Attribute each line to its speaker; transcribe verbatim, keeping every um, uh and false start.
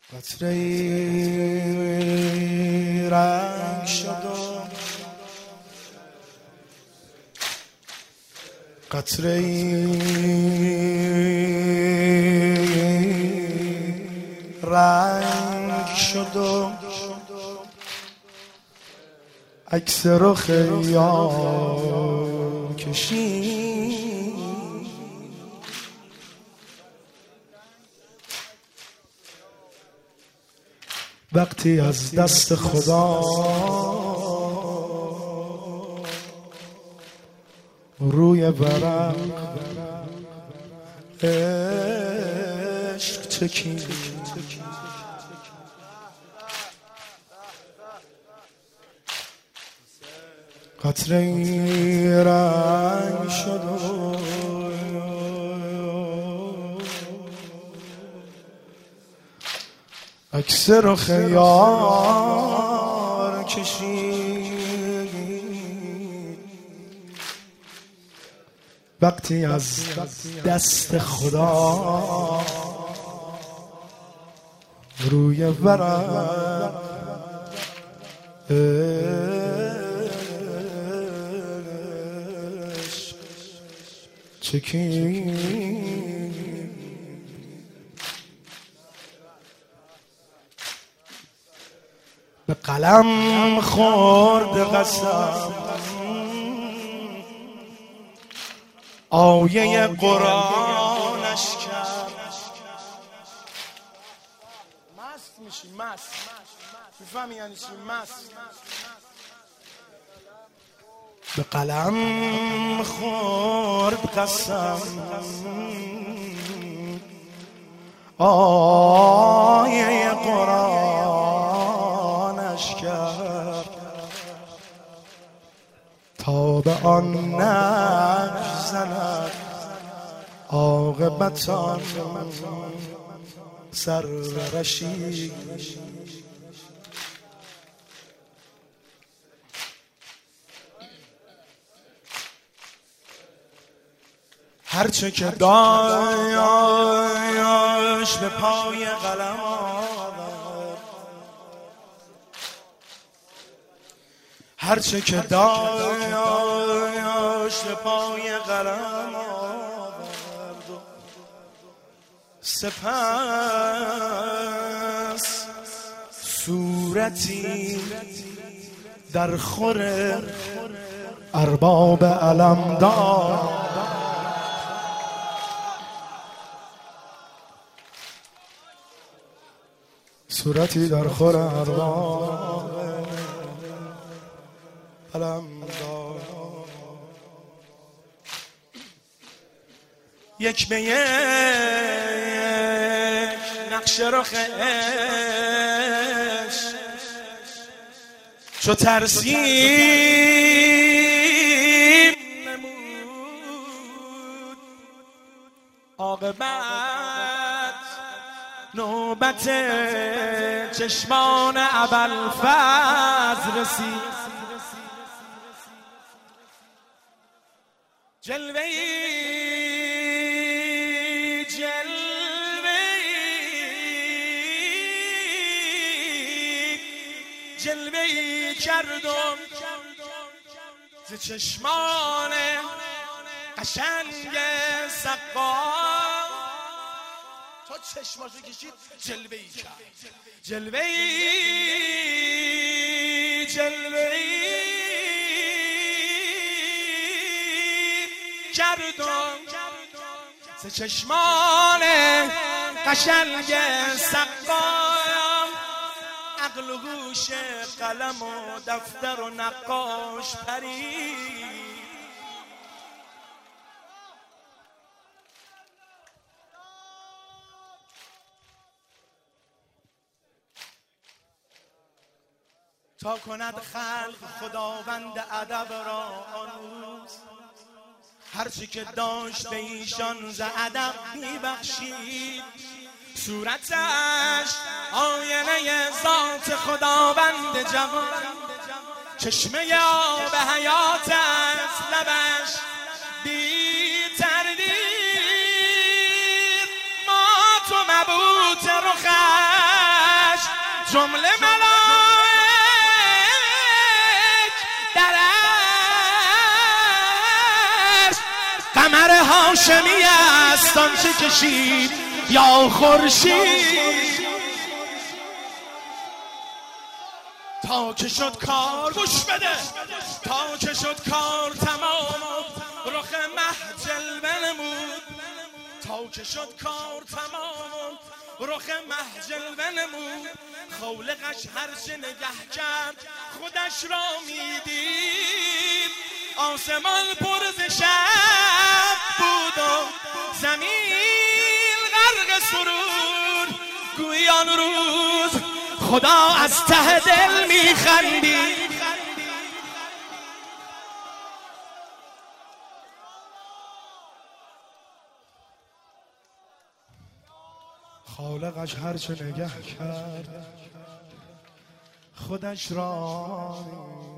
Speaker 1: قطره ای رنگ شد و قطره ای رنگ شد و عکس رخ یار کشید. وقتی از دست خدا روی ورق عشق چکید، قطره ای رنگ شد و عکس رخ یار کشید. وقتی از دست خدا روی ورق عشق چکید. به قلم خورد قسم آیه قرآنش کرد. مست میشی، مست میفهمی یعنی چی مست؟ به قلم خورد قسم آیه قرآنش کرد تا به آن نقش زند عاقبتان سر رشید. هرچه که دایاش به پای قلم آورد، هرچه که دایاش به پای قلم آورد، سپس صورتی در خور ارباب علم داد. صورتی در خور ارباب علم داد. یک به یک نقش رخ عشق چو ترسیم نمود، عاقبت نوبت چشمان ابوالفضل رسید. جلوه‌ای جلوه‌ای جلوه‌ای کردم ز چشمان قشنگ سقا. تا چشماشو کشید جلوه‌ای کرد، جلوه‌ای جلوه‌ای کردم ز چشمان قشنگ سقایم. عقل و هوش قلم و دفتر و نقاش پرید. تا کند خلق خداوند ادب را آن روز، هرچی که داشت به ایشان ز ادب میبخشید. صورتش آینه ذات خداوند جوان، چشمه آب حیات است لبش بی تردید. ما تو مبهوت رخش جمله ملائک درش قمر هاشمی است آنچه کشید یا خورشید تا که شد کار گوش بده تا که شد کار تمام رخ مه جلوه نمود تا که شد کار تمام رخ مه جلوه نمود خالقش هرچه نگه کرد خودش را میدید آسمان پر ز شب بود و زمین غرق سرور گویی آن روز خدا از ته دل میخندید خالقش هرچه نگه کرد خودش را